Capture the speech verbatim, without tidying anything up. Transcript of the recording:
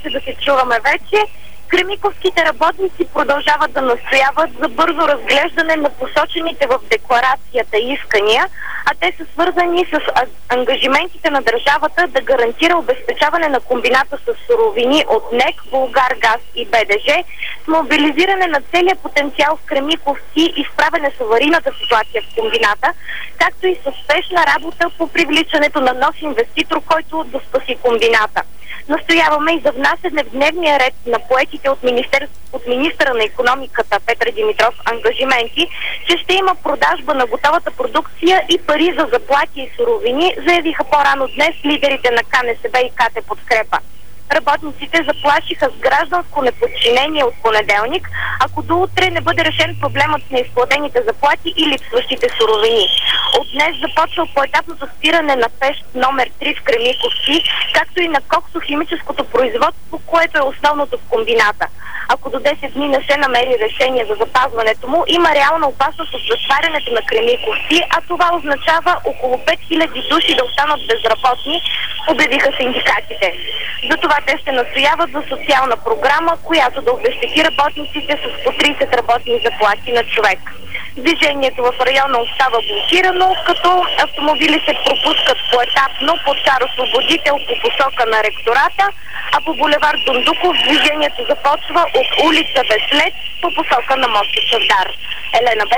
се да се чуваме вече. Кремиковските работници продължават да настояват за бързо разглеждане на посочените в декларацията искания, а те са свързани с ангажиментите на държавата да гарантира обезпечаване на комбината с суровини от НЕК, Булгаргаз и БДЖ, с мобилизиране на целия потенциал в Кремиковци и справяне с аварийната ситуация в комбината, както и с успешна работа по привличането на нов инвеститор, който да спаси комбината. Настояваме и за внасяне в дневния ред на поетите от, от министъра на икономиката Петър Димитров ангажименти, че ще има продажба на готовата продукция и пари за заплати и суровини, заявиха по-рано днес лидерите на КНСБ и КТ Подкрепа. Работниците заплашиха с гражданско неподчинение от понеделник, ако до утре не бъде решен проблемът с неизплатените заплати и липсващите суровини. От днес започва поетапното спиране на пещ номер три в Кремиковци, както и на коксохимическото производство, което е основното в комбината. Ако до десет дни не се намери решение за запазването му, има реална опасност от затварянето на Кремиковци, а това означава около пет хиляди души да останат безработни, обявиха синдикатите. Затова те ще настояват за социална програма, която да обезпечи работниците с по трийсет работни заплати на човек. Движението в района остава блокирано, като автомобили се пропускат поетапно под Цар Освободител по посока на ректората, а по булевард Дондуков движението започва от улица Безслед по посока на моста Чавдар. Елена